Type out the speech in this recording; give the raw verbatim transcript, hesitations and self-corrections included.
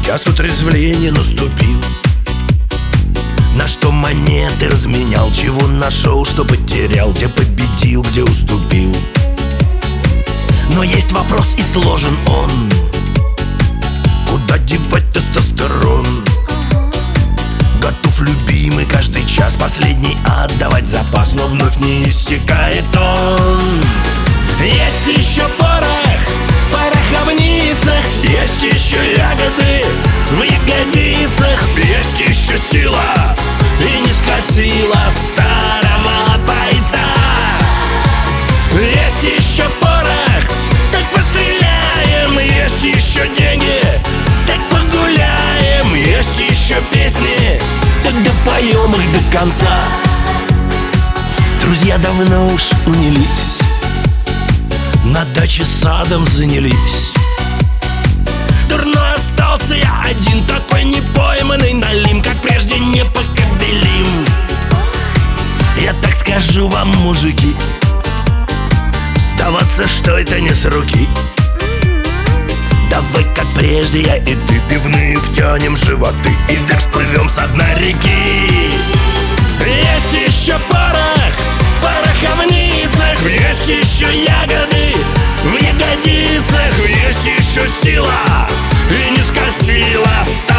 час утрезвления наступил. На что монеты разменял, чего нашел, что потерял, где победил, где уступил. Но есть вопрос, и сложен он: куда девать тестостерон? Готов, любимый, каждый час последний отдавать запас, но вновь не иссякает он. Есть еще порох в пороховницах, есть еще ягоды в ягодицах, есть еще сила и низкая сила от старого бойца. Есть еще порох, так постреляем, есть еще деньги, так погуляем, есть еще песни, так допоем их до конца. Друзья давно уж унялись, на даче садом занялись. Дурной остался я один, такой непойманный налим, как прежде непоколебим. Я так скажу вам, мужики, сдаваться, что это не с руки. Давай, как прежде, я и ты пивные втянем животы и вверх всплывем с дна реки. Есть еще порох в пороховницах, есть еще ягоды в ягодицах, есть еще сила и низкая сила.